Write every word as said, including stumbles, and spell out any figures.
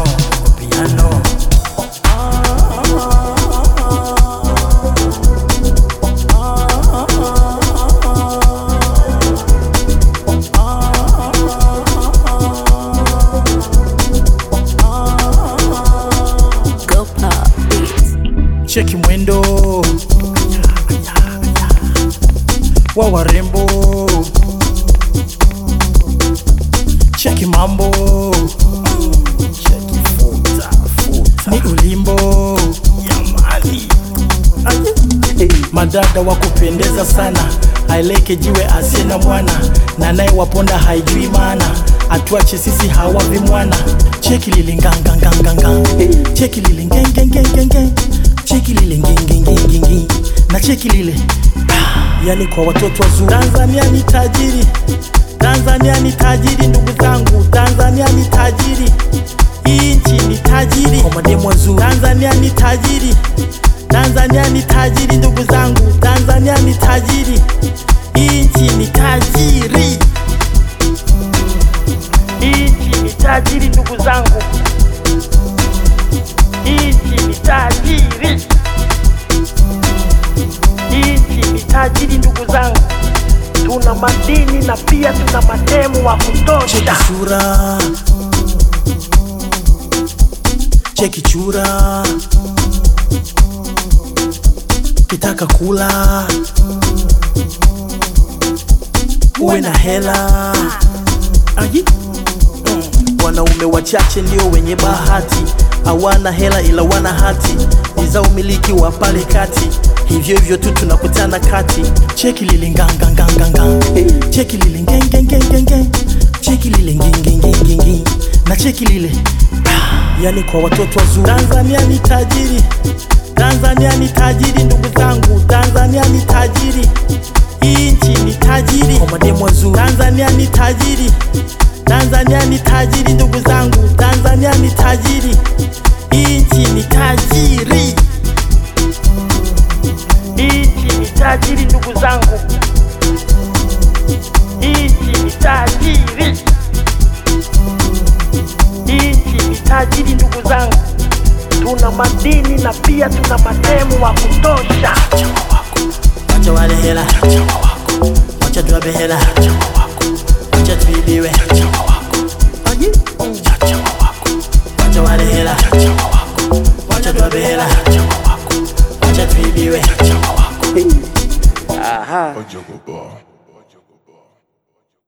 piano, piano. Cheki mwendo wa warembo, cheki mambo, cheki futa futa, ni ulimbo ya mali. Madada wa kupendeza sana, aileke jiwe asiena mwana, na nae waponda haijui maana, atuache sisi hawavi mwana. Cheki lile nganga nganga nganga, cheki lile ngenge ngenge ngenge, cheki lile ngenge ngenge ngenge, na cheki lile yani kwa watoto wazuri. Tanzania ni tajiri, Tanzania ni tajiri ndugu zangu, Tanzania ni tajiri, inchi ni tajiri kwa mademu wazuri. Tanzania ni tajiri, Tanzania ni tajiri ndugu zangu, Tanzania ni tajiri, inchi ni tajiri, inchi ni tajiri ndugu zangu, inchi ni tajiri, inchi ni tajiri ndugu zangu. Tuna madini na pia tuna mademu wa kutosha. Cheki sura, cheki chura, kitaka kula uwe na hela. Aji wanaume wachache ndio wenye bahati, hawana hela ila wana hati, ni za umiliki wa pale kati, hivyo hivyo tu tunakutana kati. Cheki lile nganga nganga nganga, cheki lile ngenge ngenge ngenge, cheki lile ngenge ngenge ngenge, na cheki lile yani kwa watoto wazuri. Tanzania ni tajiri, Tanzania ni tajiri ndugu zangu, Tanzania ni tajiri, inchi ni tajiri kwa mademu wazuri. Tanzania ni tajiri, Tanzania ni tajiri ndugu zangu, Tanzania ni tajiri, inchi ni tajiri, inchi ni tajiri ndugu zangu, inchi ni tajiri, inchi ni tajiri ndugu zangu. Tuna madini na pia tuna mademu wa kutosha. Wacha wale hela, wacha tuwape hela, wacha tuibiwe, wacha wale hela, wacha tuwape hela, wacha tuibiwe. Aha.